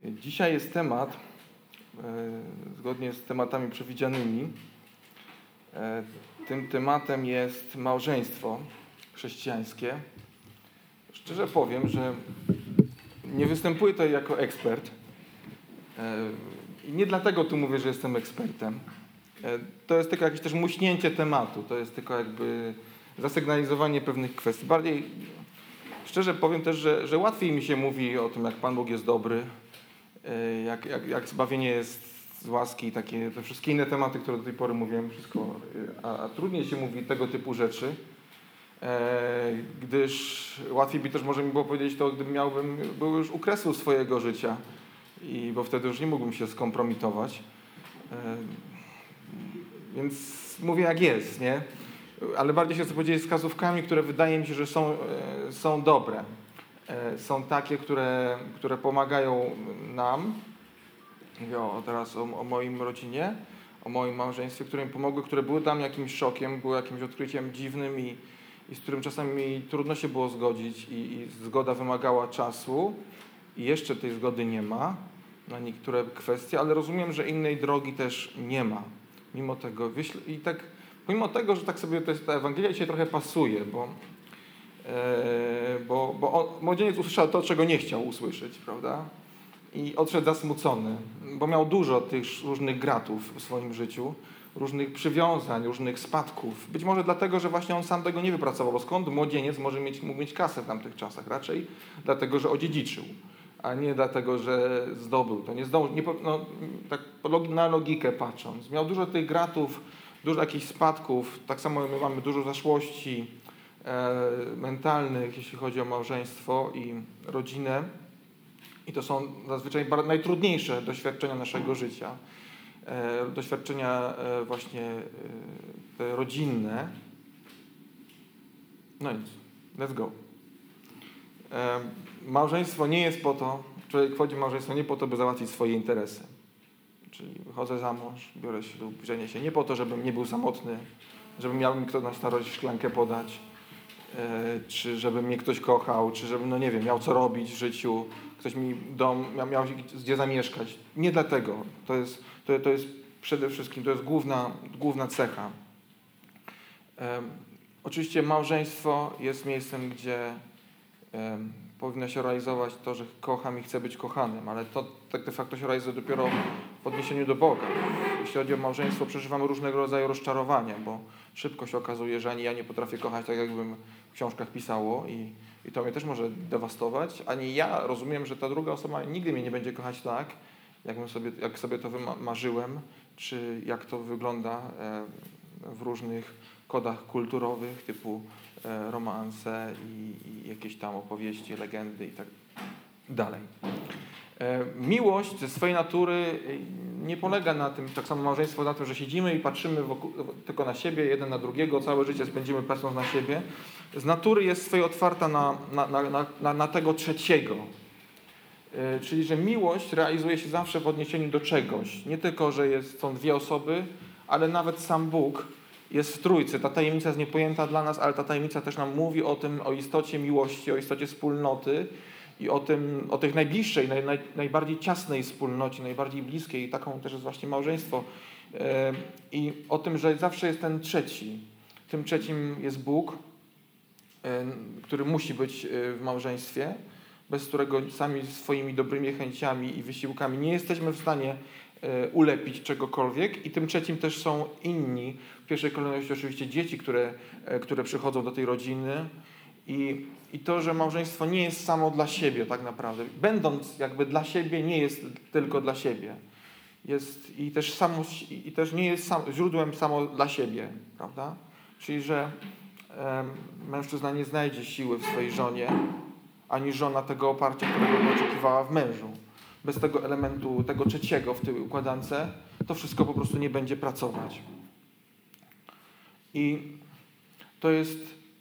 Dzisiaj jest temat, zgodnie z tematami przewidzianymi, tym tematem jest małżeństwo chrześcijańskie. Szczerze powiem, że nie występuję tutaj jako ekspert i nie dlatego tu mówię, że jestem ekspertem. To jest tylko jakieś też muśnięcie tematu, to jest tylko jakby zasygnalizowanie pewnych kwestii. Bardziej, szczerze powiem też, że łatwiej mi się mówi o tym, jak Pan Bóg jest dobry, jak zbawienie jest z łaski i takie te wszystkie inne tematy, które do tej pory mówiłem, wszystko, a trudniej się mówi tego typu rzeczy, gdyż łatwiej by też może mi było powiedzieć to, gdybym był już u kresu swojego życia, bo wtedy już nie mógłbym się skompromitować. Więc mówię jak jest, nie? Ale bardziej się chcę podzielić wskazówkami, które wydaje mi się, że są dobre. Są takie, które pomagają nam. Mówię teraz o moim rodzinie, o moim małżeństwie, które mi pomogły, które były dla mnie jakimś szokiem, były jakimś odkryciem dziwnym i z którym czasami trudno się było zgodzić i zgoda wymagała czasu i jeszcze tej zgody nie ma na niektóre kwestie, ale rozumiem, że innej drogi też nie ma. Mimo tego, pomimo tego, że tak sobie ta Ewangelia dzisiaj trochę pasuje, bo młodzieniec usłyszał to, czego nie chciał usłyszeć, prawda? I odszedł zasmucony, bo miał dużo tych różnych gratów w swoim życiu, różnych przywiązań, różnych spadków. Być może dlatego, że właśnie on sam tego nie wypracował, bo skąd młodzieniec mógł mieć kasę w tamtych czasach? Raczej dlatego, że odziedziczył, a nie dlatego, że zdobył. To nie zdążył, tak na logikę patrząc. Miał dużo tych gratów, dużo jakichś spadków, tak samo my mamy dużo zaszłości mentalnych, jeśli chodzi o małżeństwo i rodzinę. I to są zazwyczaj najtrudniejsze doświadczenia naszego życia. Doświadczenia właśnie te rodzinne. No i let's go. Małżeństwo nie jest po to, człowiek wchodzi w małżeństwo nie po to, by załatwić swoje interesy. Czyli wychodzę za mąż, biorę ślub, żenię się nie po to, żebym nie był samotny, żeby miał mi kto na starość szklankę podać, czy żeby mnie ktoś kochał, czy żebym, miał co robić w życiu, ktoś mi dom, miał gdzie zamieszkać. Nie dlatego. To jest przede wszystkim, to jest główna cecha. Oczywiście małżeństwo jest miejscem, gdzie powinno się realizować to, że kocham i chcę być kochanym, ale to tak de facto się realizuje dopiero w odniesieniu do Boga. Jeśli chodzi o małżeństwo, przeżywamy różnego rodzaju rozczarowania, bo szybko się okazuje, że ani ja nie potrafię kochać tak, jakbym w książkach pisało i to mnie też może dewastować, ani ja rozumiem, że ta druga osoba nigdy mnie nie będzie kochać tak, jak sobie to marzyłem, czy jak to wygląda w różnych kodach kulturowych typu romanse i jakieś tam opowieści, legendy i tak dalej. Miłość ze swojej natury nie polega na tym, tak samo małżeństwo, na tym, że siedzimy i patrzymy tylko na siebie, jeden na drugiego, całe życie spędzimy patrząc na siebie. Z natury jest swojej otwarta na tego trzeciego. Czyli, że miłość realizuje się zawsze w odniesieniu do czegoś. Nie tylko, że są dwie osoby, ale nawet sam Bóg jest w trójcy. Ta tajemnica jest niepojęta dla nas, ale ta tajemnica też nam mówi o istocie miłości, o istocie wspólnoty i o tej najbliższej, najbardziej ciasnej wspólnocie, najbardziej bliskiej. I taką też jest właśnie małżeństwo. I o tym, że zawsze jest ten trzeci. Tym trzecim jest Bóg, który musi być w małżeństwie, bez którego sami swoimi dobrymi chęciami i wysiłkami nie jesteśmy w stanie ulepić czegokolwiek i tym trzecim też są inni. W pierwszej kolejności oczywiście dzieci, które przychodzą do tej rodziny i to, że małżeństwo nie jest samo dla siebie tak naprawdę. Będąc jakby dla siebie, nie jest tylko dla siebie. I też nie jest źródłem samo dla siebie, prawda? Czyli, że mężczyzna nie znajdzie siły w swojej żonie, ani żona tego oparcia, którego by oczekiwała w mężu. Bez tego elementu, tego trzeciego w tej układance, to wszystko po prostu nie będzie pracować. I to jest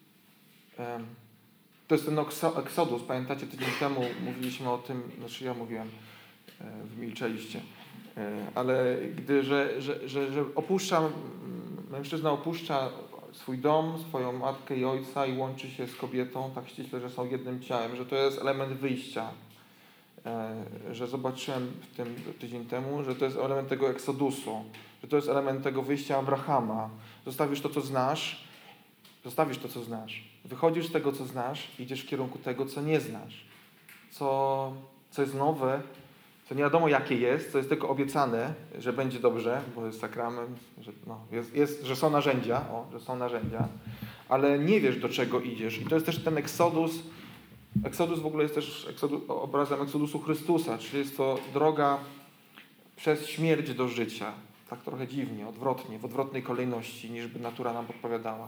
ten Exodus. Pamiętacie, tydzień temu mówiliśmy o tym, znaczy ja mówiłem, milczeliście, ale że mężczyzna opuszcza swój dom, swoją matkę i ojca i łączy się z kobietą, tak ściśle, że są jednym ciałem, że to jest element wyjścia że zobaczyłem w tym tydzień temu, że to jest element tego eksodusu, że to jest element tego wyjścia Abrahama. Zostawisz to, co znasz, wychodzisz z tego, co znasz, idziesz w kierunku tego, co nie znasz, co jest nowe, co nie wiadomo jakie jest, co jest tylko obiecane, że będzie dobrze, bo jest sakrament, że są narzędzia, ale nie wiesz, do czego idziesz. I to jest też ten eksodus. Eksodus w ogóle jest też obrazem eksodusu Chrystusa, czyli jest to droga przez śmierć do życia. Tak trochę dziwnie, odwrotnie, w odwrotnej kolejności, niż by natura nam podpowiadała.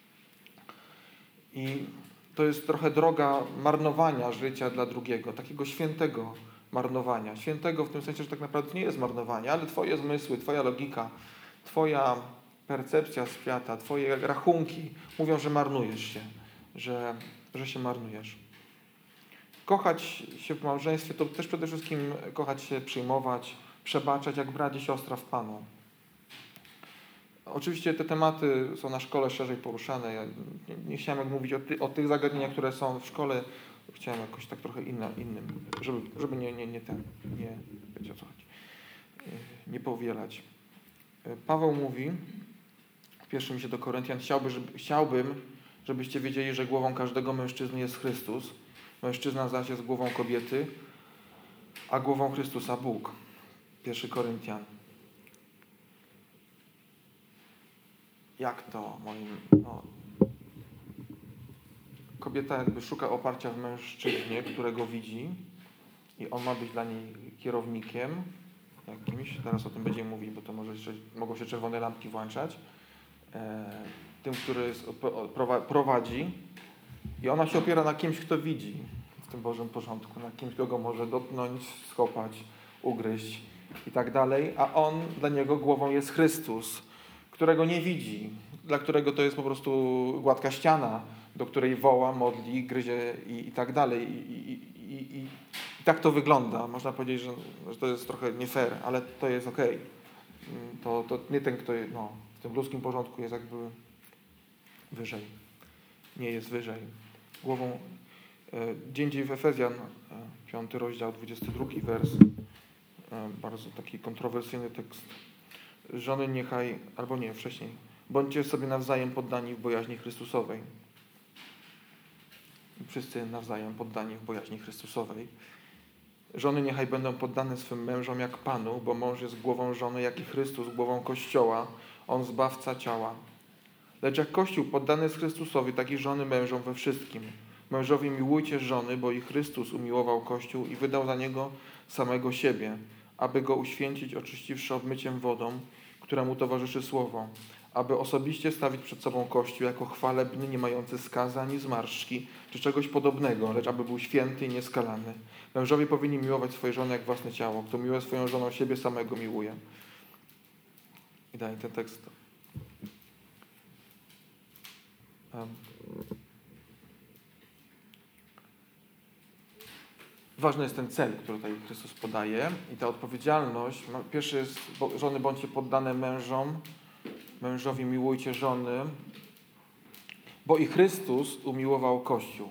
I to jest trochę droga marnowania życia dla drugiego, takiego świętego marnowania. Świętego w tym sensie, że tak naprawdę nie jest marnowanie, ale twoje zmysły, twoja logika, twoja percepcja świata, twoje rachunki mówią, że marnujesz się, że się marnujesz. Kochać się w małżeństwie to też przede wszystkim kochać się, przyjmować, przebaczać jak brat i siostra w Panu. Oczywiście te tematy są na szkole szerzej poruszane. Ja nie chciałem mówić o tych zagadnieniach, które są w szkole. Chciałem jakoś tak trochę innym, żeby wiecie o co chodzi, nie powielać. Paweł mówi w pierwszym liście do Koryntian: chciałbym, żebyście wiedzieli, że głową każdego mężczyzny jest Chrystus. Mężczyzna zaś jest głową kobiety, a głową Chrystusa Bóg. 1 Koryntian. Jak to kobieta jakby szuka oparcia w mężczyźnie, którego widzi i on ma być dla niej kierownikiem jakimś. Teraz o tym będziemy mówić, bo to mogą się czerwone lampki włączać. Tym, który prowadzi i ona się opiera na kimś, kto widzi w tym Bożym porządku, na kimś, kto go może dotknąć, schopać, ugryźć i tak dalej, a on dla niego głową jest Chrystus, którego nie widzi, dla którego to jest po prostu gładka ściana, do której woła, modli, gryzie i tak dalej. I tak to wygląda. Można powiedzieć, że to jest trochę nie fair, ale to jest okej. To nie ten, kto w tym ludzkim porządku jest jakby wyżej. Nie jest wyżej. Głową gdzie indziej w Efezjan, 5 rozdział, 22 wers, bardzo taki kontrowersyjny tekst. Żony niechaj, albo nie, wcześniej, bądźcie sobie nawzajem poddani w bojaźni Chrystusowej. Wszyscy nawzajem poddani w bojaźni Chrystusowej. Żony niechaj będą poddane swym mężom jak Panu, bo mąż jest głową żony, jak i Chrystus głową Kościoła, on zbawca ciała. Lecz jak Kościół poddany jest Chrystusowi, tak i żony mężom we wszystkim. Mężowie, miłujcie żony, bo i Chrystus umiłował Kościół i wydał za niego samego siebie, aby go uświęcić, oczyściwszy obmyciem wodą, któremu towarzyszy słowo, aby osobiście stawić przed sobą Kościół jako chwalebny, nie mający skazy ani zmarszczki, czy czegoś podobnego, lecz aby był święty i nieskalany. Mężowie powinni miłować swoje żony jak własne ciało. Kto miłuje swoją żoną, siebie samego miłuje. I dalej ten tekst. Ważny jest ten cel, który tutaj Chrystus podaje i ta odpowiedzialność. Pierwszy jest, żony bądźcie poddane mężom, mężowie miłujcie żony, bo i Chrystus umiłował Kościół.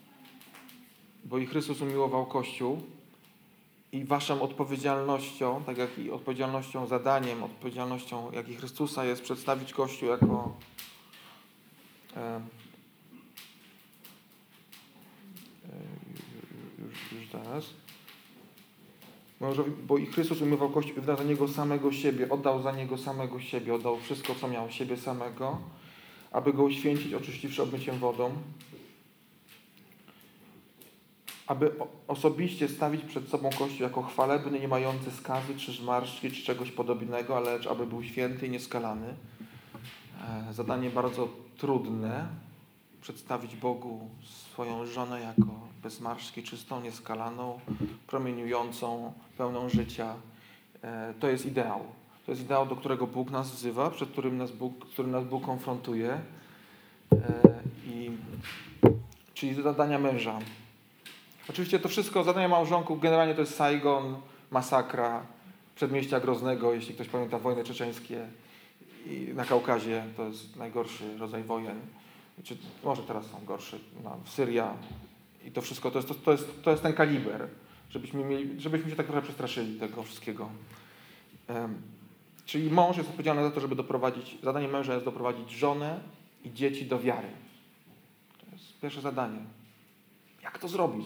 I waszą odpowiedzialnością, tak jak i odpowiedzialnością, zadaniem, odpowiedzialnością, jak i Chrystusa jest przedstawić Kościół jako już teraz. Bo i Chrystus umywał Kościół i wydał za niego samego siebie, oddał wszystko, co miał, siebie samego, aby go uświęcić, oczyściwszy obmyciem wodą, aby osobiście stawić przed sobą Kościół jako chwalebny, nie mający skazy, czy zmarszczki, czy czegoś podobnego, ale lecz aby był święty i nieskalany. Zadanie bardzo trudne, przedstawić Bogu swoją żonę jako bez zmarszczki, czystą, nieskalaną, promieniującą, pełną życia. To jest ideał. To jest ideał, do którego Bóg nas wzywa, przed którym nas Bóg konfrontuje. Czyli zadania męża. Oczywiście to wszystko, zadania małżonków, generalnie to jest Saigon, masakra, przedmieścia Groznego, jeśli ktoś pamięta wojny czeczeńskie. I na Kaukazie to jest najgorszy rodzaj wojen. Może teraz są gorsze. Syria i to wszystko, to jest ten kaliber. żebyśmy się tak trochę przestraszyli tego wszystkiego. Czyli mąż jest odpowiedzialny za to, żeby zadanie męża jest doprowadzić żonę i dzieci do wiary. To jest pierwsze zadanie. Jak to zrobić?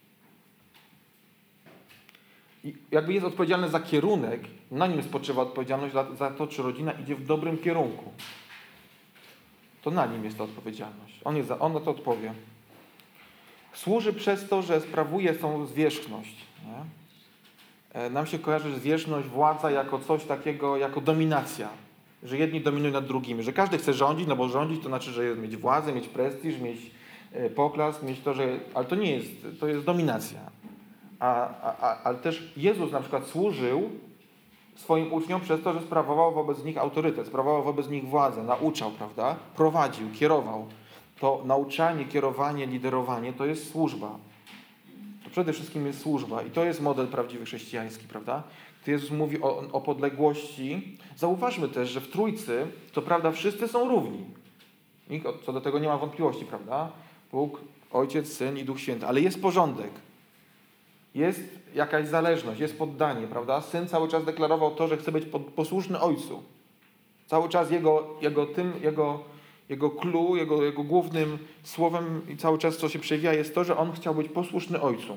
I jakby jest odpowiedzialny za kierunek, na nim spoczywa odpowiedzialność za to, czy rodzina idzie w dobrym kierunku. To na nim jest ta odpowiedzialność. On na to odpowie. Służy przez to, że sprawuje tą zwierzchność. Nie? Nam się kojarzy zwierzchność, władza jako coś takiego, jako dominacja. Że jedni dominują nad drugimi. Że każdy chce rządzić, no bo rządzić to znaczy, że jest mieć władzę, mieć prestiż, mieć poklask, mieć to, że... Ale to nie jest, to jest dominacja. Ale też Jezus na przykład służył swoim uczniom przez to, że sprawował wobec nich autorytet, sprawował wobec nich władzę, nauczał, prawda? Prowadził, kierował. To nauczanie, kierowanie, liderowanie to jest służba. To przede wszystkim jest służba i to jest model prawdziwy chrześcijański, prawda? Gdy Jezus mówi o podległości, zauważmy też, że w Trójcy, to prawda, wszyscy są równi. Nikt co do tego nie ma wątpliwości, prawda? Bóg, Ojciec, Syn i Duch Święty. Ale jest porządek. Jest jakaś zależność, jest poddanie, prawda? Syn cały czas deklarował to, że chce być posłuszny Ojcu. Cały czas jego clue, jego głównym słowem i cały czas, co się przewija, jest to, że on chciał być posłuszny Ojcu.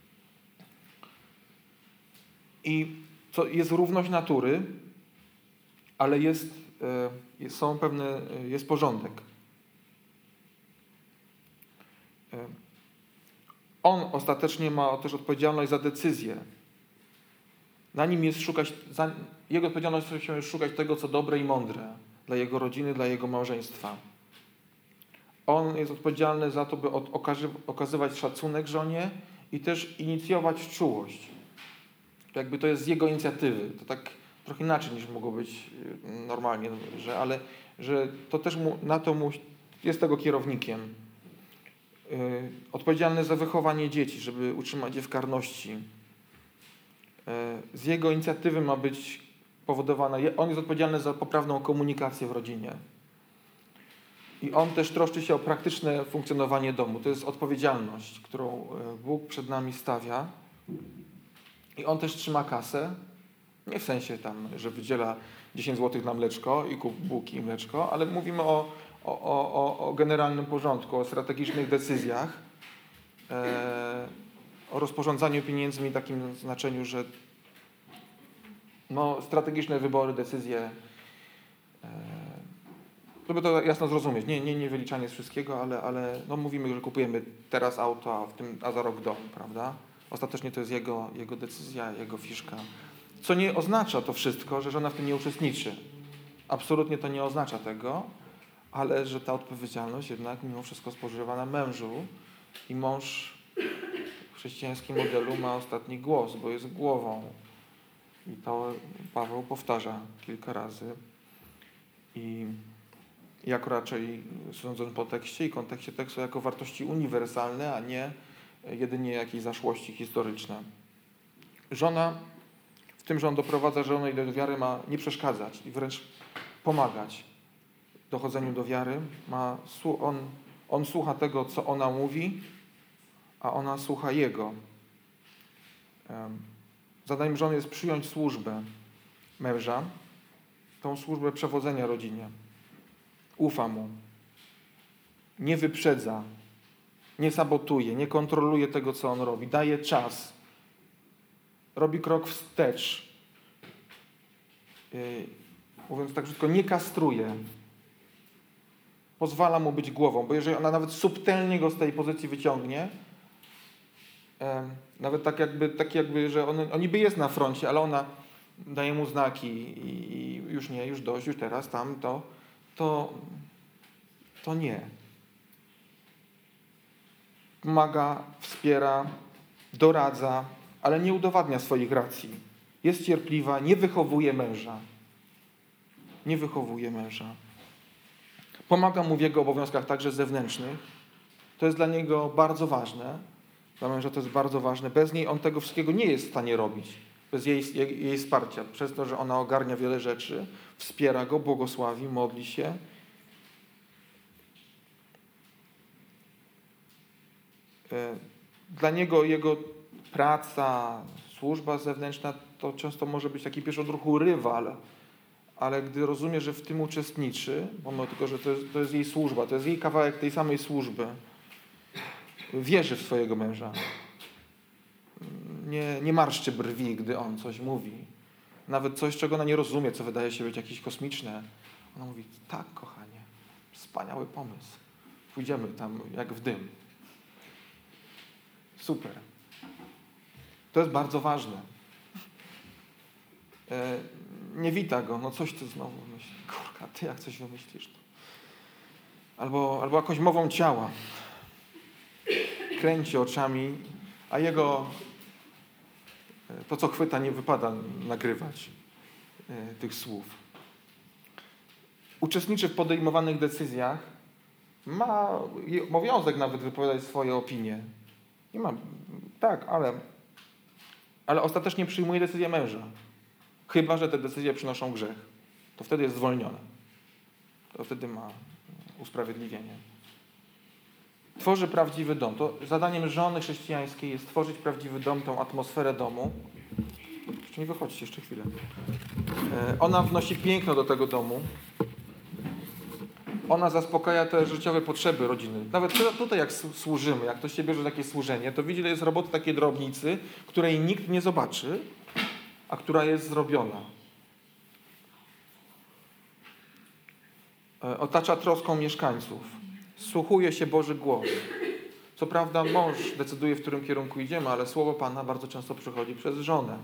I to jest równość natury, ale jest porządek. On ostatecznie ma też odpowiedzialność za decyzję. Na nim jest jego odpowiedzialnością jest szukać tego, co dobre i mądre dla jego rodziny, dla jego małżeństwa. On jest odpowiedzialny za to, by okazywać szacunek żonie i też inicjować czułość. Jakby to jest z jego inicjatywy. To tak trochę inaczej niż mogło być normalnie, że to też jest tego kierownikiem. Odpowiedzialny za wychowanie dzieci, żeby utrzymać je w karności. Z jego inicjatywy ma być powodowana. On jest odpowiedzialny za poprawną komunikację w rodzinie. I on też troszczy się o praktyczne funkcjonowanie domu. To jest odpowiedzialność, którą Bóg przed nami stawia. I on też trzyma kasę. Nie w sensie tam, że wydziela 10 zł na mleczko i kup bułki i mleczko, ale mówimy o generalnym porządku, o strategicznych decyzjach, o rozporządzaniu pieniędzmi w takim znaczeniu, że strategiczne wybory, decyzje, żeby to jasno zrozumieć. Nie wyliczanie z wszystkiego, ale mówimy, że kupujemy teraz auto, a za rok dom, prawda? Ostatecznie to jest jego decyzja, jego fiszka. Co nie oznacza to wszystko, że żona w tym nie uczestniczy. Absolutnie to nie oznacza tego, ale że ta odpowiedzialność jednak mimo wszystko spoczywa na mężu i mąż w chrześcijańskim modelu ma ostatni głos, bo jest głową. I to Paweł powtarza kilka razy. I jako raczej sądząc po tekście i kontekście tekstu jako wartości uniwersalne, a nie jedynie jakieś zaszłości historyczne. Żona, w tym, że on doprowadza żonę do wiary, ma nie przeszkadzać i wręcz pomagać w dochodzeniu do wiary. On słucha tego, co ona mówi, a ona słucha jego. Zadaniem żony jest przyjąć służbę męża, tą służbę przewodzenia rodzinie. Ufa mu, nie wyprzedza, nie sabotuje, nie kontroluje tego, co on robi, daje czas, robi krok wstecz. Mówiąc tak krótko, nie kastruje. Pozwala mu być głową, bo jeżeli ona nawet subtelnie go z tej pozycji wyciągnie, nawet tak jakby, że on niby jest na froncie, ale ona daje mu znaki i już nie, już dość, już teraz, to nie. Pomaga, wspiera, doradza, ale nie udowadnia swoich racji. Jest cierpliwa, nie wychowuje męża. Nie wychowuje męża. Pomaga mu w jego obowiązkach także zewnętrznych. To jest dla niego bardzo ważne. Dla męża to jest bardzo ważne. Bez niej on tego wszystkiego nie jest w stanie robić. Bez jej wsparcia. Przez to, że ona ogarnia wiele rzeczy, wspiera go, błogosławi, modli się. Dla niego jego praca, służba zewnętrzna to często może być taki pierwszy odruchu rywal, ale gdy rozumie, że w tym uczestniczy, pomimo tego, że to jest jej służba, to jest jej kawałek tej samej służby, wierzy w swojego męża. Nie marszczy brwi, gdy on coś mówi. Nawet coś, czego ona nie rozumie, co wydaje się być jakieś kosmiczne. Ona mówi, tak, kochanie, wspaniały pomysł. Pójdziemy tam jak w dym. Super. To jest bardzo ważne. Nie wita go, no coś ty znowu myśli. Kurka, ty jak coś wymyślisz. To. Albo jakąś mową ciała. Kręci oczami, a jego to, co chwyta, nie wypada nagrywać tych słów. Uczestniczy w podejmowanych decyzjach, ma obowiązek nawet wypowiadać swoje opinie. Nie ma, tak, ale ostatecznie przyjmuje decyzję męża. Chyba że te decyzje przynoszą grzech. To wtedy jest zwolniona. To wtedy ma usprawiedliwienie. Tworzy prawdziwy dom. To zadaniem żony chrześcijańskiej jest tworzyć prawdziwy dom, tą atmosferę domu. Jeszcze nie wychodźcie, jeszcze chwilę. Ona wnosi piękno do tego domu. Ona zaspokaja te życiowe potrzeby rodziny. Nawet tutaj jak służymy, jak ktoś się bierze takie służenie, to widzi, że jest roboty takiej drobnicy, której nikt nie zobaczy, a która jest zrobiona. Otacza troską mieszkańców. Wsłuchuje się Boży głos. Co prawda mąż decyduje, w którym kierunku idziemy, ale słowo Pana bardzo często przychodzi przez żonę.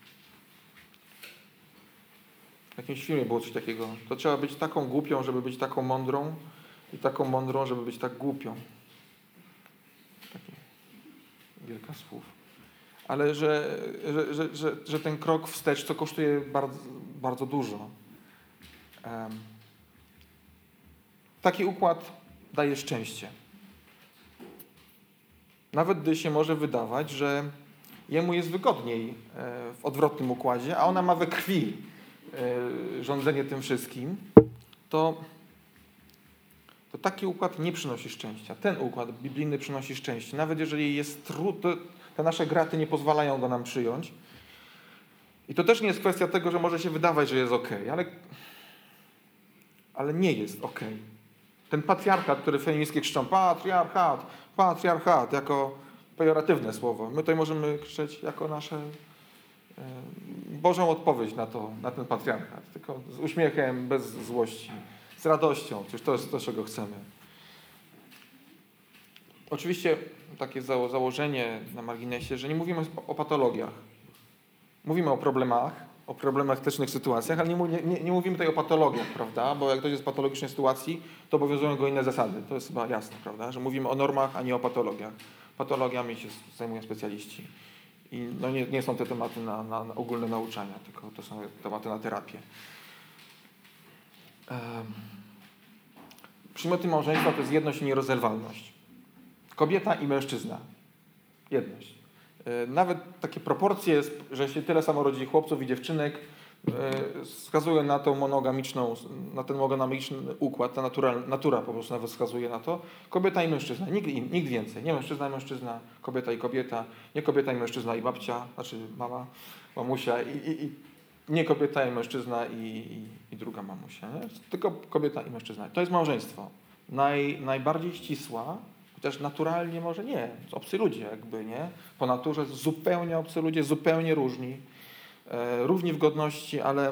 W jakimś filmie było coś takiego. To trzeba być taką głupią, żeby być taką mądrą i taką mądrą, żeby być tak głupią. Takie wielka słów. Ale że ten krok wstecz to kosztuje bardzo, bardzo dużo. Taki układ daje szczęście. Nawet gdy się może wydawać, że jemu jest wygodniej w odwrotnym układzie, a ona ma we krwi rządzenie tym wszystkim, to taki układ nie przynosi szczęścia. Ten układ biblijny przynosi szczęście. Nawet jeżeli jest trudny, te nasze graty nie pozwalają go nam przyjąć. I to też nie jest kwestia tego, że może się wydawać, że jest okej, ale nie jest okej. Ten patriarchat, który feministki krzyczą, patriarchat, jako pejoratywne słowo. My tutaj możemy krzyczeć jako nasze Bożą odpowiedź na ten patriarchat. Tylko z uśmiechem, bez złości, z radością. Przecież to jest to, czego chcemy. Oczywiście takie założenie na marginesie, że nie mówimy o patologiach. Mówimy o problematycznych sytuacjach, ale nie mówimy tutaj o patologiach, prawda? Bo jak ktoś jest w patologicznej sytuacji, to obowiązują go inne zasady. To jest chyba jasne, prawda? Że mówimy o normach, a nie o patologiach. Patologiami się zajmują specjaliści. I nie są te tematy na ogólne nauczania, tylko to są tematy na terapię. Przymioty małżeństwa to jest jedność i nierozerwalność. Kobieta i mężczyzna. Jedność. Nawet takie proporcje, że się tyle samo rodzi chłopców i dziewczynek, wskazuje na tą na ten monogamiczny układ, ta natura po prostu nawet wskazuje na to. Kobieta i mężczyzna, nikt więcej. Nie mężczyzna i mężczyzna, kobieta i kobieta, nie kobieta i mężczyzna i babcia, znaczy mama, mamusia i nie kobieta i mężczyzna i druga mamusia. Nie? Tylko kobieta i mężczyzna. To jest małżeństwo. Najbardziej ścisła, chociaż naturalnie może nie. Obcy ludzie jakby, nie? Po naturze zupełnie obcy ludzie, zupełnie różni. Równi w godności, ale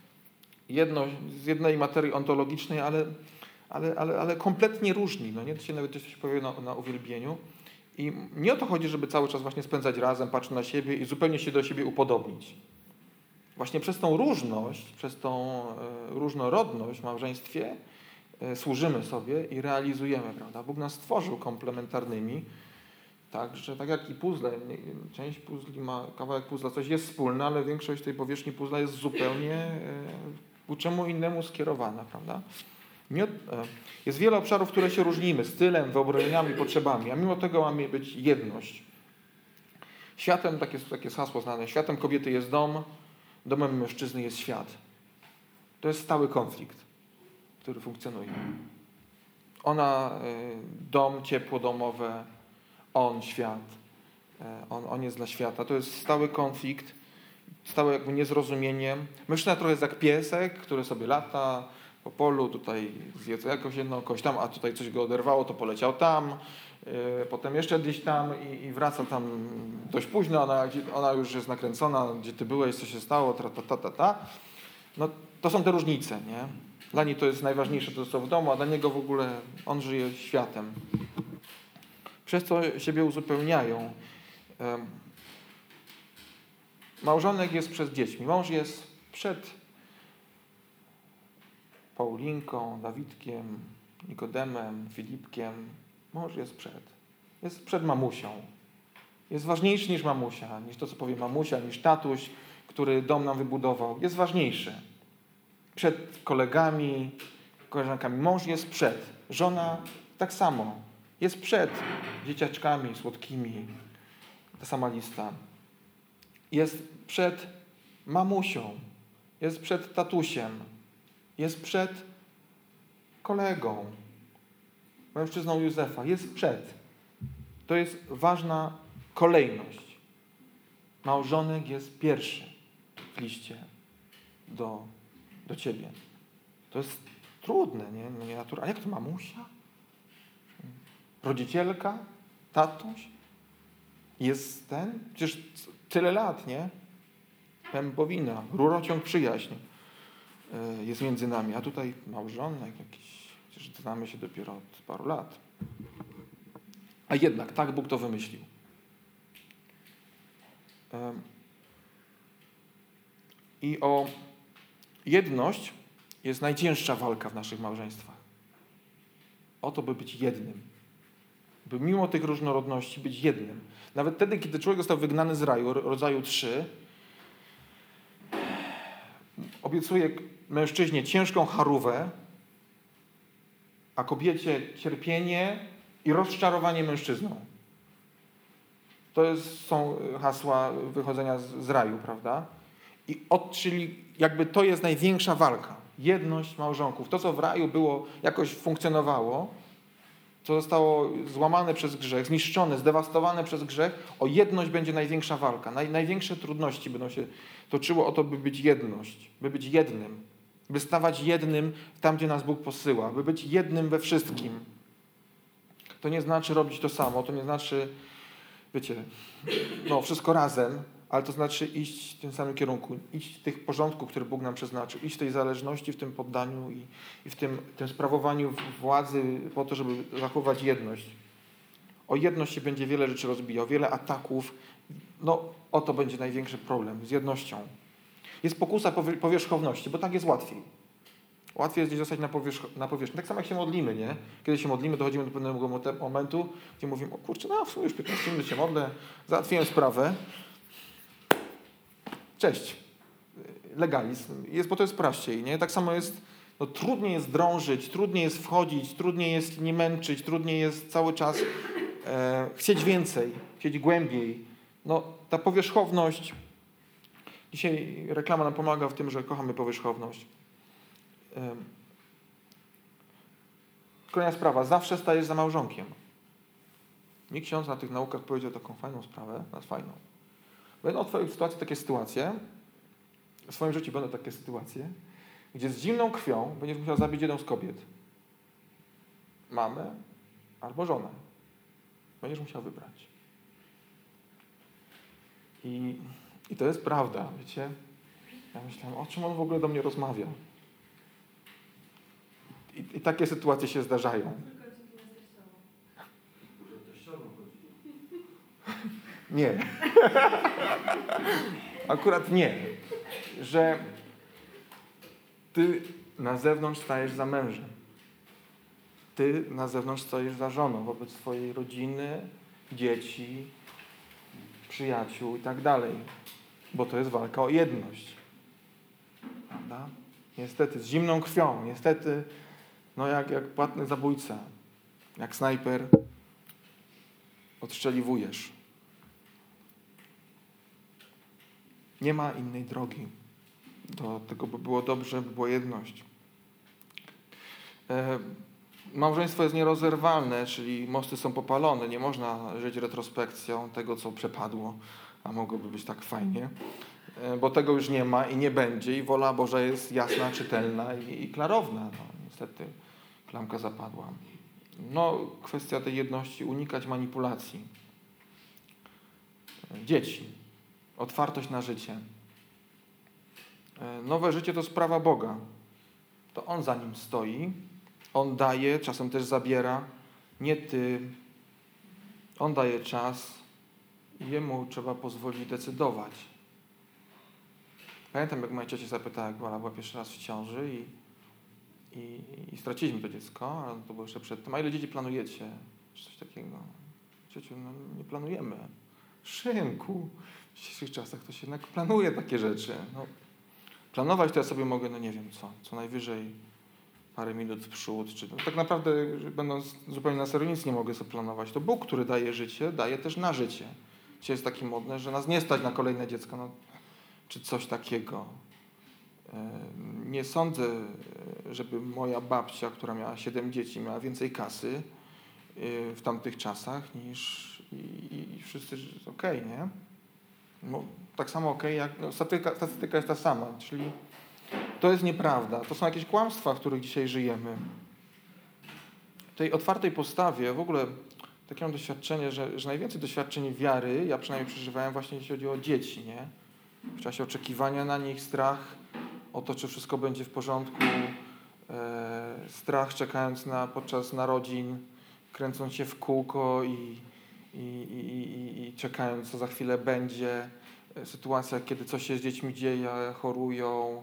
z jednej materii ontologicznej, ale kompletnie różni. No nie? To się nawet coś powie na uwielbieniu. I nie o to chodzi, żeby cały czas właśnie spędzać razem, patrzeć na siebie i zupełnie się do siebie upodobnić. Właśnie przez tą różność, przez tą różnorodność w małżeństwie służymy sobie i realizujemy, prawda? Bóg nas stworzył komplementarnymi, tak, że tak jak i puzzle, część puzli ma, kawałek puzzla, coś jest wspólne, ale większość tej powierzchni puzzla jest zupełnie ku czemu innemu skierowana, prawda? Jest wiele obszarów, które się różnimy, stylem, wyobrażeniami, potrzebami, a mimo tego mamy być jedność. Światem, takie hasło znane, światem kobiety jest dom, domem mężczyzny jest świat. To jest stały konflikt, który funkcjonuje. Ona, dom, ciepło domowe, on, świat. On jest dla świata. To jest stały konflikt, stałe jakby niezrozumienie. Mężczyzna trochę jest jak piesek, który sobie lata po polu, tutaj zje co jakąś jedną kość tam, a tutaj coś go oderwało, to poleciał tam, potem jeszcze gdzieś tam i wraca tam dość późno, ona już jest nakręcona, gdzie ty byłeś, co się stało, ta. No to są te różnice, nie? Dla niej to jest najważniejsze, to co w domu, a dla niego w ogóle on żyje światem. Przez co siebie uzupełniają. Małżonek jest przed dziećmi, mąż jest przed Paulinką, Dawidkiem, Nikodemem, Filipkiem. Mąż jest przed mamusią. Jest ważniejszy niż mamusia, niż to, co powie mamusia, niż tatuś, który dom nam wybudował. Jest ważniejszy. Przed kolegami, koleżankami. Mąż jest przed. Żona tak samo. Jest przed dzieciaczkami słodkimi. Ta sama lista. Jest przed mamusią. Jest przed tatusiem. Jest przed kolegą. Mężczyzną Józefa. Jest przed. To jest ważna kolejność. Małżonek jest pierwszy w liście do ciebie. To jest trudne, nie? Nienaturalne. A jak to mamusia? Rodzicielka? Tatuś? Jest ten? Przecież tyle lat, nie? Pępowina, rurociąg przyjaźń jest między nami. A tutaj małżonek jakiś. Przecież znamy się dopiero od paru lat. A jednak tak Bóg to wymyślił. I o jedność jest najcięższa walka w naszych małżeństwach. O to, by być jednym. By mimo tych różnorodności być jednym. Nawet wtedy, kiedy człowiek został wygnany z raju, rodzaju 3, obiecuje mężczyźnie ciężką charówę, a kobiecie cierpienie i rozczarowanie mężczyzną. To są hasła wychodzenia z raju, prawda? Czyli jakby to jest największa walka. Jedność małżonków. To, co w raju było, jakoś funkcjonowało, co zostało złamane przez grzech, zniszczone, zdewastowane przez grzech, o jedność będzie największa walka. Największe trudności będą się toczyło o to, by być jedność, by być jednym, by stawać jednym tam, gdzie nas Bóg posyła, by być jednym we wszystkim. To nie znaczy robić to samo, to nie znaczy, wiecie, wszystko razem, ale to znaczy iść w tym samym kierunku, iść w tych porządków, które Bóg nam przeznaczył, iść w tej zależności, w tym poddaniu i w tym sprawowaniu władzy po to, żeby zachować jedność. O jedność się będzie wiele rzeczy rozbijał, wiele ataków. O to będzie największy problem z jednością. Jest pokusa powierzchowności, bo tak jest łatwiej. Łatwiej jest gdzieś zostać na powierzchni. Tak samo jak się modlimy, nie? Kiedy się modlimy, dochodzimy do pewnego momentu, gdzie mówimy, o kurczę, w sumie już 15 minut się modlę, załatwiłem sprawę. Cześć. Legalizm. Bo to jest prościej, nie? Tak samo jest, trudniej jest drążyć, trudniej jest wchodzić, trudniej jest nie męczyć, trudniej jest cały czas chcieć więcej, chcieć głębiej. Ta powierzchowność. Dzisiaj reklama nam pomaga w tym, że kochamy powierzchowność. Kolejna sprawa. Zawsze stajesz za małżonkiem. Mi ksiądz na tych naukach powiedział taką fajną sprawę, fajną. Będą w twojej sytuacji takie sytuacje, w swoim życiu będą takie sytuacje, gdzie z zimną krwią będziesz musiał zabić jedną z kobiet. Mamę albo żonę. Będziesz musiał wybrać. I to jest prawda, wiecie. Ja myślałem, o czym on w ogóle do mnie rozmawia. I takie sytuacje się zdarzają. Nie. Akurat nie. Że ty na zewnątrz stajesz za mężem. Ty na zewnątrz stajesz za żoną wobec swojej rodziny, dzieci, przyjaciół i tak dalej. Bo to jest walka o jedność. Prawda? Niestety, z zimną krwią. Niestety, jak płatny zabójca. Jak snajper odstrzeliwujesz. Nie ma innej drogi. Do tego by było dobrze, by była jedność. Małżeństwo jest nierozerwalne, czyli mosty są popalone. Nie można żyć retrospekcją tego, co przepadło, a mogłoby być tak fajnie, bo tego już nie ma i nie będzie i wola Boża jest jasna, czytelna i klarowna. No, niestety klamka zapadła. No, kwestia tej jedności, unikać manipulacji. Dzieci, otwartość na życie. Nowe życie to sprawa Boga. To On za nim stoi. On daje, czasem też zabiera. Nie ty. On daje czas i Jemu trzeba pozwolić decydować. Pamiętam, jak moja ciocia zapytała, jak była pierwszy raz w ciąży i straciliśmy to dziecko, ale to było jeszcze przed tym. A ile dzieci planujecie? Coś takiego. Ciociu, no nie planujemy. Szynku, w dzisiejszych czasach to się jednak planuje takie rzeczy. No, planować to ja sobie mogę, no nie wiem co najwyżej parę minut w przód. Czy, no, tak naprawdę, będąc zupełnie na serio, nic nie mogę sobie planować. To Bóg, który daje życie, daje też na życie. Dzisiaj jest takie modne, że nas nie stać na kolejne dziecko, no, czy coś takiego. Nie sądzę, żeby moja babcia, która miała 7 dzieci, miała więcej kasy w tamtych czasach niż i wszyscy, że jest okej, nie? No, tak samo okej, jak no, statystyka jest ta sama, czyli to jest nieprawda. To są jakieś kłamstwa, w których dzisiaj żyjemy. W tej otwartej postawie w ogóle takie mam doświadczenie, że najwięcej doświadczeń wiary ja przynajmniej przeżywałem właśnie, jeśli chodzi o dzieci, nie? W czasie oczekiwania na nich, strach o to, czy wszystko będzie w porządku, strach czekając podczas narodzin, kręcąc się w kółko i czekając, co za chwilę będzie, sytuacja, kiedy coś się z dziećmi dzieje, chorują,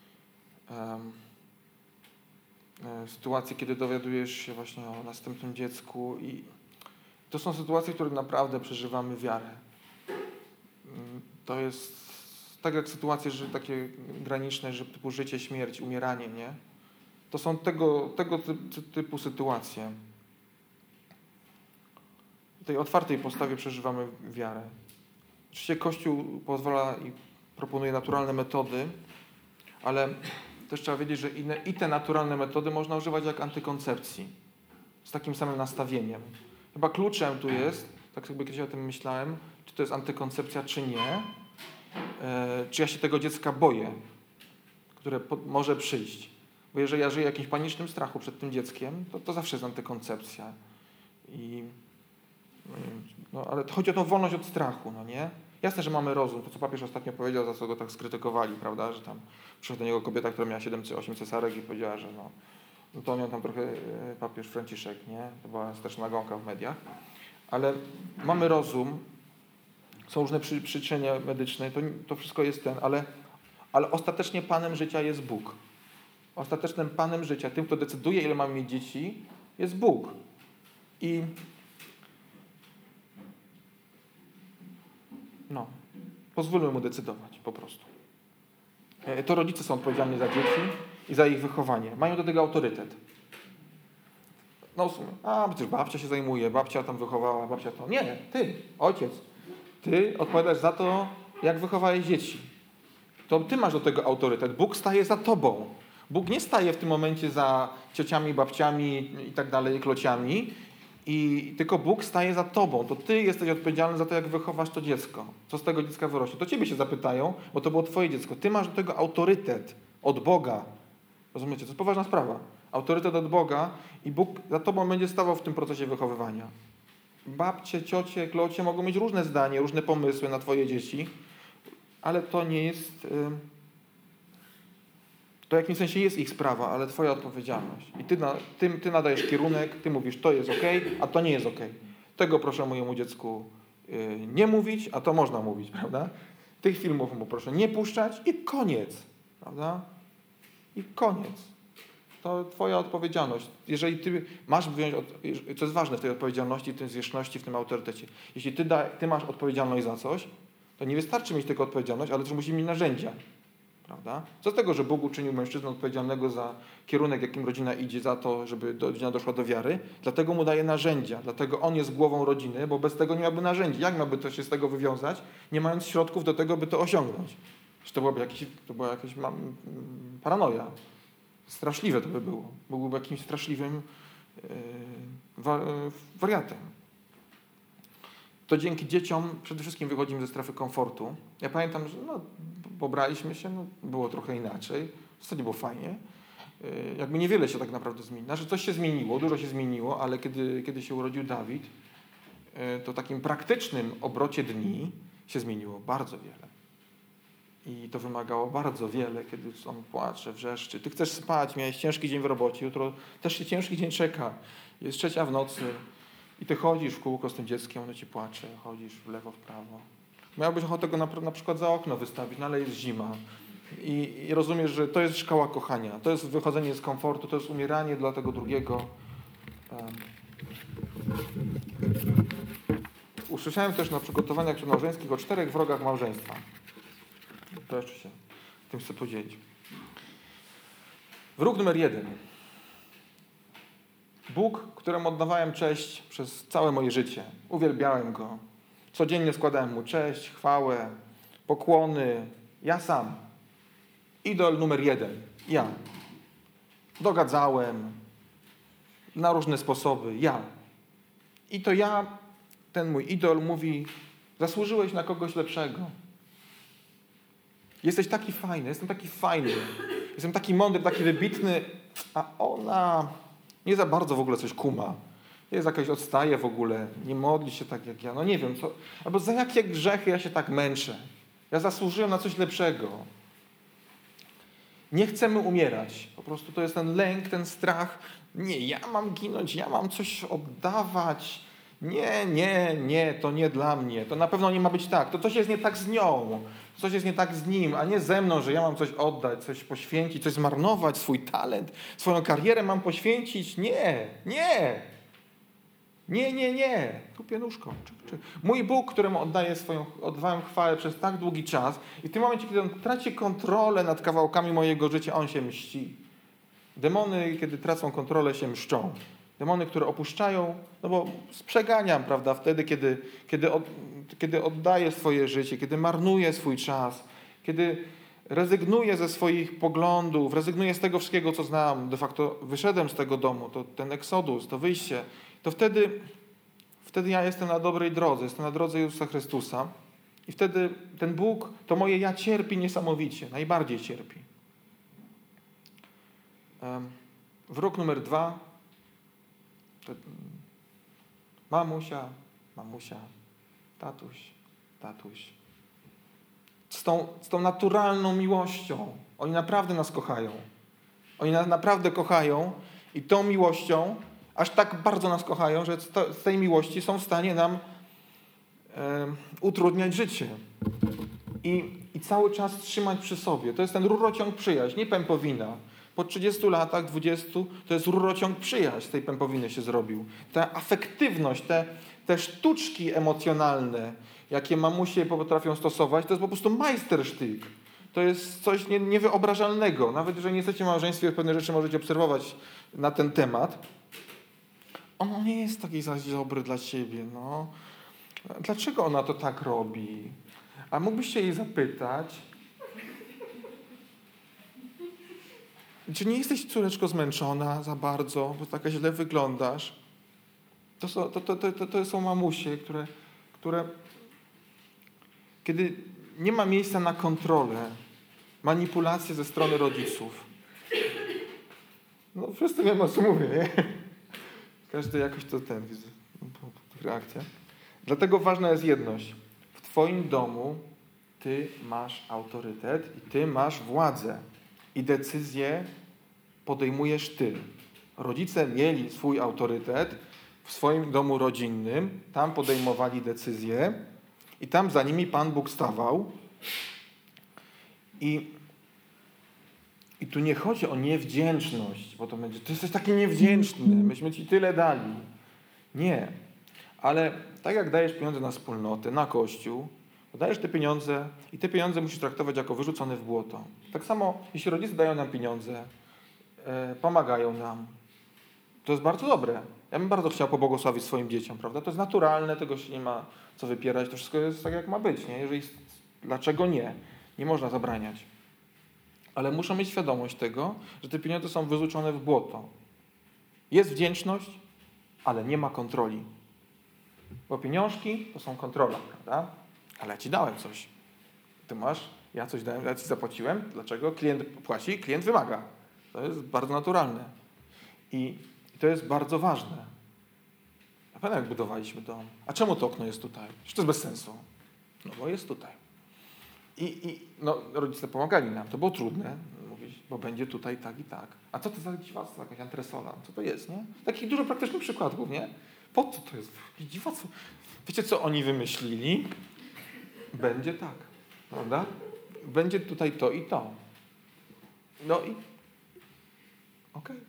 sytuacje, kiedy dowiadujesz się właśnie o następnym dziecku i to są sytuacje, w których naprawdę przeżywamy wiarę. To jest tak jak sytuacje, że takie graniczne, że typu życie, śmierć, umieranie, nie? To są tego typu sytuacje. W tej otwartej postawie przeżywamy wiarę. Oczywiście Kościół pozwala i proponuje naturalne metody, ale też trzeba wiedzieć, że i te naturalne metody można używać jak antykoncepcji. Z takim samym nastawieniem. Chyba kluczem tu jest, tak sobie kiedyś o tym myślałem, czy to jest antykoncepcja, czy nie. Czy ja się tego dziecka boję, które może przyjść. Bo jeżeli ja żyję w jakimś panicznym strachu przed tym dzieckiem, to zawsze jest antykoncepcja. Ale chodzi o tą wolność od strachu, no nie? Jasne, że mamy rozum. To, co papież ostatnio powiedział, za co go tak skrytykowali, prawda? Że tam przyszła do niego kobieta, która miała 7 czy 8 cesarek i powiedziała, że no to on tam trochę papież Franciszek, nie? To była też nagonka w mediach. Ale mamy rozum, są różne przyczyny medyczne, to wszystko jest ale ostatecznie Panem życia jest Bóg. Ostatecznym Panem życia, tym, kto decyduje, ile mamy mieć dzieci, jest Bóg. I pozwólmy Mu decydować po prostu. To rodzice są odpowiedzialni za dzieci i za ich wychowanie. Mają do tego autorytet. No w sumie, przecież babcia się zajmuje, babcia tam wychowała, babcia to. Nie, ty, ojciec. Ty odpowiadasz za to, jak wychowałeś dzieci. To ty masz do tego autorytet. Bóg staje za tobą. Bóg nie staje w tym momencie za ciociami, babciami i tak dalej, klociami, tylko Bóg staje za tobą. To ty jesteś odpowiedzialny za to, jak wychowasz to dziecko. Co z tego dziecka wyrośnie. To ciebie się zapytają, bo to było twoje dziecko. Ty masz do tego autorytet od Boga. Rozumiecie? To jest poważna sprawa. Autorytet od Boga i Bóg za tobą będzie stawał w tym procesie wychowywania. Babcie, ciocie, klocie mogą mieć różne zdanie, różne pomysły na twoje dzieci, ale to nie jest... To w jakimś sensie jest ich sprawa, ale twoja odpowiedzialność. I ty nadajesz kierunek, ty mówisz, to jest okej, a to nie jest okej. Tego proszę mojemu dziecku nie mówić, a to można mówić, prawda? Tych filmów mu proszę nie puszczać i koniec, prawda? I koniec. To twoja odpowiedzialność. Jeżeli ty masz wziąć, co jest ważne w tej odpowiedzialności, w tej zwierzchności, w tym autorytecie. Jeśli ty masz odpowiedzialność za coś, to nie wystarczy mieć tylko odpowiedzialność, ale też musi mieć narzędzia. Prawda? Co z tego, że Bóg uczynił mężczyznę odpowiedzialnego za kierunek, jakim rodzina idzie, za to, żeby rodzina doszła do wiary, dlatego mu daje narzędzia, dlatego on jest głową rodziny, bo bez tego nie miałby narzędzi. Jak miałby to się z tego wywiązać, nie mając środków do tego, by to osiągnąć? To była jakaś paranoja. Straszliwe to by było. Byłby jakimś straszliwym wariatem. To dzięki dzieciom przede wszystkim wychodzimy ze strefy komfortu. Ja pamiętam, że pobraliśmy się, było trochę inaczej. W zasadzie było fajnie. Jakby niewiele się tak naprawdę zmieniło. Znaczy coś się zmieniło, dużo się zmieniło, ale kiedy się urodził Dawid, to takim praktycznym obrocie dni się zmieniło bardzo wiele. I to wymagało bardzo wiele, kiedy on płacze, wrzeszczy. Ty chcesz spać, miałeś ciężki dzień w robocie, jutro też się ciężki dzień czeka. Jest 3 w nocy i ty chodzisz w kółko z tym dzieckiem, ono ci płacze, chodzisz w lewo, w prawo. Miałbyś ochotę go na przykład za okno wystawić, no ale jest zima. I rozumiesz, że to jest szkoła kochania, to jest wychodzenie z komfortu, to jest umieranie dla tego drugiego. Usłyszałem też na przygotowaniach przedmałżeńskich o 4 wrogach małżeństwa. To jeszcze się tym chcę podzielić. Wróg numer 1. Bóg, któremu oddawałem cześć przez całe moje życie. Uwielbiałem Go. Codziennie składałem Mu cześć, chwałę, pokłony. Ja sam. Idol numer 1. Ja. Dogadzałem na różne sposoby. Ja. I to ja, ten mój idol mówi, zasłużyłeś na kogoś lepszego. Jesteś taki fajny, jestem taki fajny. Jestem taki mądry, taki wybitny, a ona nie za bardzo w ogóle coś kuma. Jest jakaś, odstaje w ogóle, nie modli się tak jak ja. No nie wiem, co, albo za jakie grzechy ja się tak męczę. Ja zasłużyłem na coś lepszego. Nie chcemy umierać. Po prostu to jest ten lęk, ten strach. Nie, ja mam ginąć, ja mam coś oddawać. Nie, to nie dla mnie. To na pewno nie ma być tak. To coś jest nie tak z nią. Coś jest nie tak z nim, a nie ze mną, że ja mam coś oddać, coś poświęcić, coś zmarnować, swój talent, swoją karierę mam poświęcić. Nie. Tupie nóżką. Mój Bóg, któremu oddawałem chwałę przez tak długi czas i w tym momencie, kiedy on traci kontrolę nad kawałkami mojego życia, on się mści. Demony, kiedy tracą kontrolę, się mszczą. Demony, które opuszczają, no bo przeganiam, prawda, wtedy, kiedy oddaję swoje życie, kiedy marnuję swój czas, kiedy rezygnuję ze swoich poglądów, rezygnuję z tego wszystkiego, co znam, de facto wyszedłem z tego domu, to ten eksodus, to wyjście, to wtedy ja jestem na dobrej drodze, jestem na drodze Jezusa Chrystusa i wtedy ten Bóg, to moje ja cierpi niesamowicie, najbardziej cierpi. Wróg numer 2. Mamusia, tatuś. Z tą naturalną miłością. Oni naprawdę nas kochają. Oni nas naprawdę kochają i tą miłością, aż tak bardzo nas kochają, że z tej miłości są w stanie nam utrudniać życie. I cały czas trzymać przy sobie. To jest ten rurociąg przyjaźń, nie pępowina. Po 30 latach, 20, to jest rurociąg przyjaźń z tej pępowiny się zrobił. Ta afektywność, te sztuczki emocjonalne, jakie mamusie potrafią stosować, to jest po prostu majstersztyk. To jest coś niewyobrażalnego. Nawet jeżeli nie jesteście w małżeństwie, pewne rzeczy możecie obserwować na ten temat. On nie jest taki zaś dobry dla ciebie. No. Dlaczego ona to tak robi? A mógłbyś się jej zapytać, czy nie jesteś, córeczko, zmęczona za bardzo, bo taka źle wyglądasz? To są mamusie, które kiedy nie ma miejsca na kontrolę, manipulację ze strony rodziców. No wszyscy wiemy, o co mówię, nie? Każdy jakoś to widzę, reakcja. Dlatego ważna jest jedność. W twoim domu ty masz autorytet i ty masz władzę. I decyzje podejmujesz ty. Rodzice mieli swój autorytet w swoim domu rodzinnym, tam podejmowali decyzje i tam za nimi Pan Bóg stawał. I tu nie chodzi o niewdzięczność, bo to będzie, ty jesteś taki niewdzięczny, myśmy ci tyle dali. Nie, ale tak jak dajesz pieniądze na wspólnotę, na kościół, dajesz te pieniądze i te pieniądze musisz traktować jako wyrzucone w błoto. Tak samo, jeśli rodzice dają nam pieniądze, pomagają nam, to jest bardzo dobre. Ja bym bardzo chciał pobłogosławić swoim dzieciom, prawda? To jest naturalne, tego się nie ma co wypierać, to wszystko jest tak, jak ma być, nie? Dlaczego nie? Nie można zabraniać. Ale muszą mieć świadomość tego, że te pieniądze są wyrzucone w błoto. Jest wdzięczność, ale nie ma kontroli. Bo pieniążki to są kontrola, prawda? Ale ja ci dałem coś. Ty masz, ja coś dałem, ja ci zapłaciłem. Dlaczego? Klient płaci, klient wymaga. To jest bardzo naturalne. I to jest bardzo ważne. Ja pamiętam, jak budowaliśmy dom. A czemu to okno jest tutaj? Przecież to jest bez sensu. No bo jest tutaj. No, rodzice pomagali nam. To było trudne. Mówić, bo będzie tutaj tak i tak. A co to za dziwactwo? Jakaś antresola? Co to jest, nie? Takich dużo praktycznych przykładów, nie? Po co to jest? Jakieś dziwactwo. Wiecie, co oni wymyślili? Będzie tak. Prawda? Będzie tutaj to i to. No i okej.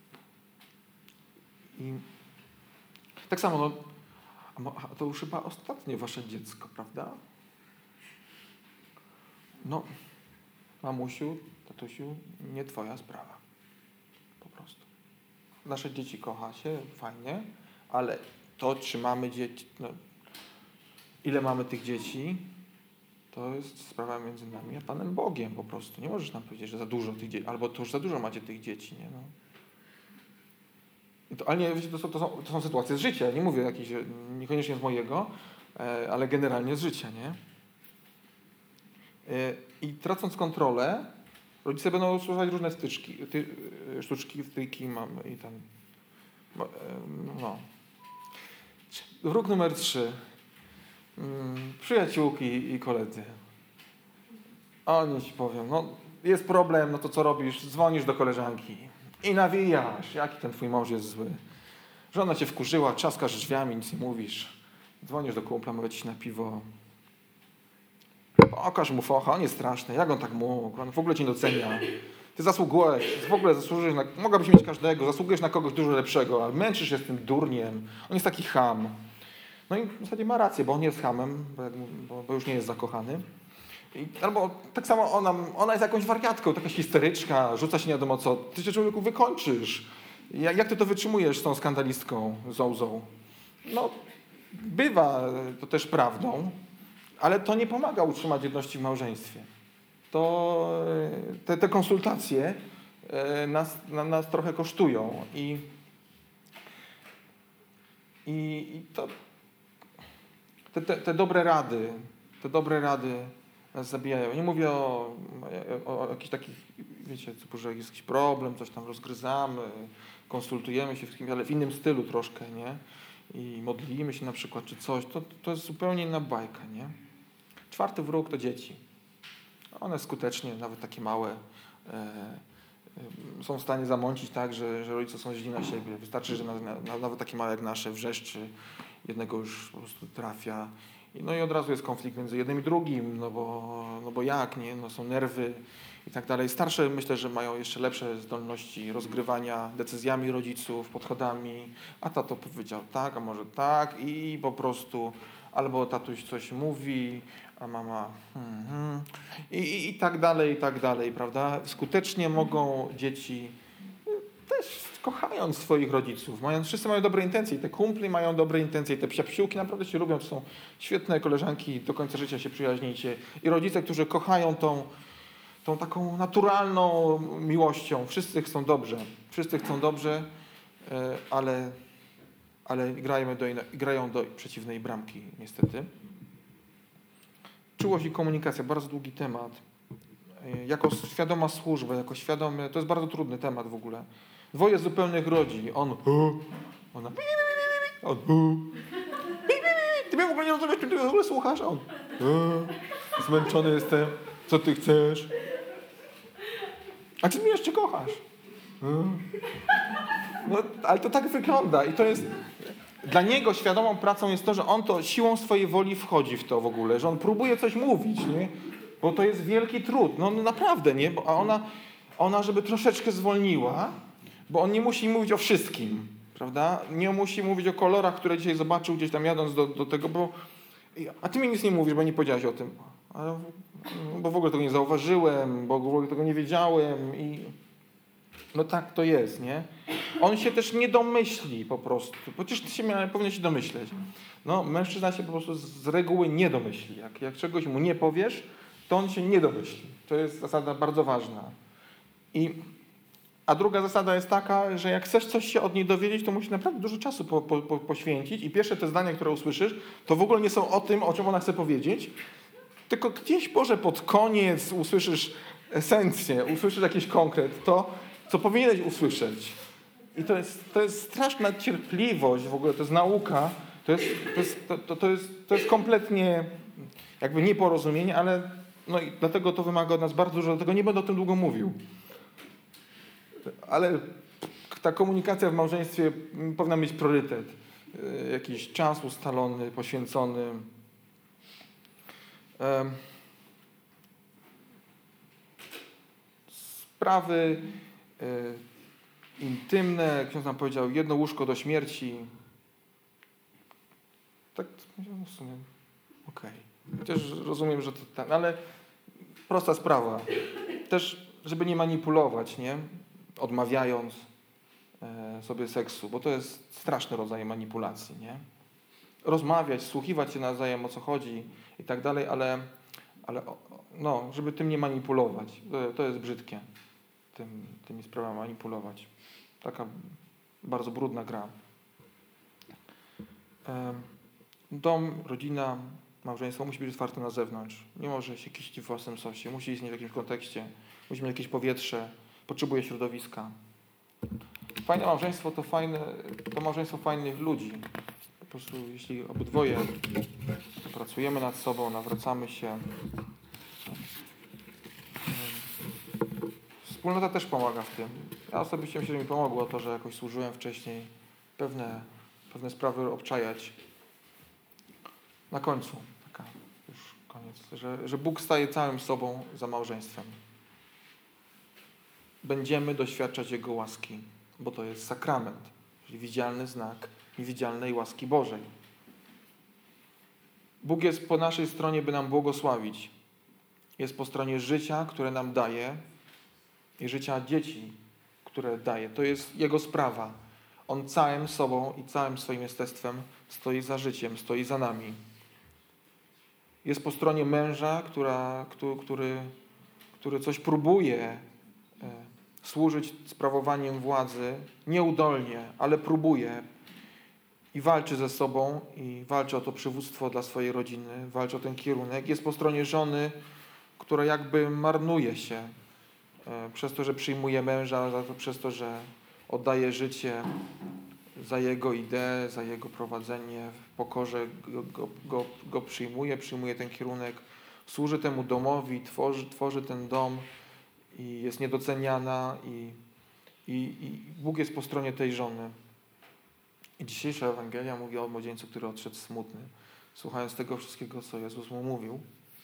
I tak samo, a to już chyba ostatnie wasze dziecko, prawda? No, mamusiu, tatusiu, nie twoja sprawa. Po prostu. Nasze dzieci kocha się, fajnie, ale to, czy mamy dzieci, no, ile mamy tych dzieci, to jest sprawa między nami a Panem Bogiem po prostu. Nie możesz nam powiedzieć, że za dużo tych dzieci, albo to już za dużo macie tych dzieci, nie? No. Ale nie, wiecie, to są sytuacje z życia. Nie mówię jakichś, niekoniecznie z mojego, ale generalnie z życia, nie? I tracąc kontrolę, rodzice będą stosować różne sztuczki, wtyki mamy i tam. No. Wróg numer 3. Przyjaciółki i koledzy. Oni ci powiem, no jest problem, no to co robisz? Dzwonisz do koleżanki i nawijasz, jaki ten twój mąż jest zły. Żona cię wkurzyła, trzaskasz drzwiami, nic nie mówisz. Dzwonisz do kumpla, mówię ci na piwo. Pokaż mu focha, on jest straszny, jak on tak mógł, on w ogóle cię nie docenia. Ty zasługujesz, w ogóle zasłużysz na, mogłabyś mieć każdego, zasługujesz na kogoś dużo lepszego, a męczysz się z tym durniem, on jest taki cham. No i w zasadzie ma rację, bo on nie jest chamem, bo już nie jest zakochany. Albo tak samo ona jest jakąś wariatką, taka histeryczka, rzuca się nie wiadomo co. Ty się, człowieku, wykończysz. Jak ty to wytrzymujesz z tą skandalistką, Zołzą? No, bywa to też prawdą, ale to nie pomaga utrzymać jedności w małżeństwie. To te konsultacje nas trochę kosztują i to te dobre rady nas zabijają. Nie mówię o jakichś takich, wiecie, że jest jakiś problem, coś tam rozgryzamy, konsultujemy się wszystkim, ale w innym stylu troszkę, nie? I modlimy się na przykład, czy coś. To jest zupełnie inna bajka, nie? 4. wróg to dzieci. One skutecznie, nawet takie małe, są w stanie zamącić tak, że rodzice są źli na siebie. Wystarczy, że nawet takie małe jak nasze wrzeszczy, jednego już po prostu trafia. No i od razu jest konflikt między jednym i drugim, no bo jak, nie? No są nerwy i tak dalej. Starsze myślę, że mają jeszcze lepsze zdolności rozgrywania decyzjami rodziców, podchodami, a tato powiedział tak, a może tak i po prostu albo tatuś coś mówi, a mama i tak dalej, prawda? Skutecznie mogą dzieci też kochając swoich rodziców, wszyscy mają dobre intencje, te kumpli mają dobre intencje, te psiapsiłki naprawdę się lubią, to są świetne koleżanki, do końca życia się przyjaźnijcie. I rodzice, którzy kochają tą taką naturalną miłością, wszyscy chcą dobrze, ale grają do przeciwnej bramki, niestety. Czułość i komunikacja, bardzo długi temat. Jako świadoma służba, to jest bardzo trudny temat w ogóle. 2 zupełnych rodzin. Ona ty mnie w ogóle nie rozumiesz, ty w ogóle słuchasz? A on zmęczony jestem. Co ty chcesz? A ty mnie jeszcze kochasz? No, ale to tak wygląda i to jest... Dla niego świadomą pracą jest to, że on to siłą swojej woli wchodzi w to w ogóle, że on próbuje coś mówić, nie? Bo to jest wielki trud. No naprawdę, nie? A ona, żeby troszeczkę zwolniła, bo on nie musi mówić o wszystkim, prawda? Nie musi mówić o kolorach, które dzisiaj zobaczył gdzieś tam jadąc do tego, bo... A ty mi nic nie mówisz, bo nie powiedziałeś o tym. Bo w ogóle tego nie zauważyłem, bo w ogóle tego nie wiedziałem i... No tak to jest, nie? On się też nie domyśli po prostu. Przecież ty powinien się domyśleć. No, mężczyzna się po prostu z reguły nie domyśli. Jak czegoś mu nie powiesz, to on się nie domyśli. To jest zasada bardzo ważna. A druga zasada jest taka, że jak chcesz coś się od niej dowiedzieć, to musisz naprawdę dużo czasu poświęcić i pierwsze te zdania, które usłyszysz, to w ogóle nie są o tym, o czym ona chce powiedzieć, tylko gdzieś może pod koniec usłyszysz esencję, usłyszysz jakiś konkret, to co powinieneś usłyszeć. I to jest straszna cierpliwość, w ogóle to jest nauka, to jest kompletnie jakby nieporozumienie, ale no i dlatego to wymaga od nas bardzo dużo, dlatego nie będę o tym długo mówił. Ale ta komunikacja w małżeństwie powinna mieć priorytet. Jakiś czas ustalony, poświęcony. Sprawy intymne, jak ksiądz nam powiedział, jedno łóżko do śmierci. Tak, w sumie, okej. Chociaż rozumiem, że to ten, ale prosta sprawa. Też, żeby nie manipulować, nie? Odmawiając sobie seksu, bo to jest straszny rodzaj manipulacji, nie? Rozmawiać, słuchiwać się nawzajem, o co chodzi i tak dalej, ale no, żeby tym nie manipulować. To jest brzydkie. Tymi sprawami manipulować. Taka bardzo brudna gra. Dom, rodzina, małżeństwo musi być otwarte na zewnątrz. Nie może się kiścić w własnym sosie. Musi istnieć w jakimś kontekście. Musi mieć jakieś powietrze. Potrzebuje środowiska. Fajne małżeństwo to małżeństwo fajnych ludzi. Po prostu jeśli obydwoje pracujemy nad sobą, nawracamy się. Wspólnota też pomaga w tym. Ja osobiście myślę, że mi pomogło to, że jakoś służyłem wcześniej pewne sprawy obczajać. Na końcu, taka już koniec, że Bóg staje całym sobą za małżeństwem. Będziemy doświadczać Jego łaski, bo to jest sakrament, czyli widzialny znak niewidzialnej łaski Bożej. Bóg jest po naszej stronie, by nam błogosławić. Jest po stronie życia, które nam daje i życia dzieci, które daje. To jest Jego sprawa. On całym sobą i całym swoim jestestwem stoi za życiem, stoi za nami. Jest po stronie męża, który coś próbuje służyć sprawowaniem władzy, nieudolnie, ale próbuje i walczy ze sobą i walczy o to przywództwo dla swojej rodziny, walczy o ten kierunek. Jest po stronie żony, która jakby marnuje się przez to, że przyjmuje męża, przez to, że oddaje życie za jego ideę, za jego prowadzenie, w pokorze go przyjmuje ten kierunek, służy temu domowi, tworzy ten dom i jest niedoceniana i Bóg jest po stronie tej żony. I dzisiejsza Ewangelia mówi o młodzieńcu, który odszedł smutny, słuchając tego wszystkiego, co Jezus mu mówił.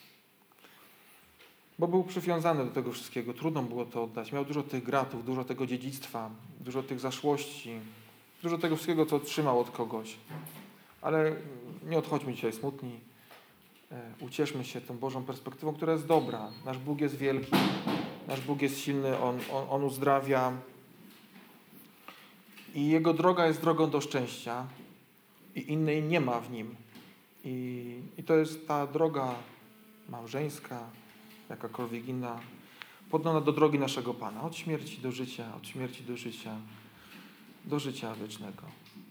Bo był przywiązany do tego wszystkiego, trudno było to oddać. Miał dużo tych gratów, dużo tego dziedzictwa, dużo tych zaszłości, dużo tego wszystkiego, co otrzymał od kogoś. Ale nie odchodźmy dzisiaj smutni. Ucieszmy się tą Bożą perspektywą, która jest dobra. Nasz Bóg jest wielki, nasz Bóg jest silny, On uzdrawia. I Jego droga jest drogą do szczęścia i innej nie ma w Nim. I to jest ta droga małżeńska, jakakolwiek inna, poddana do drogi naszego Pana. Od śmierci do życia, od śmierci do życia wiecznego.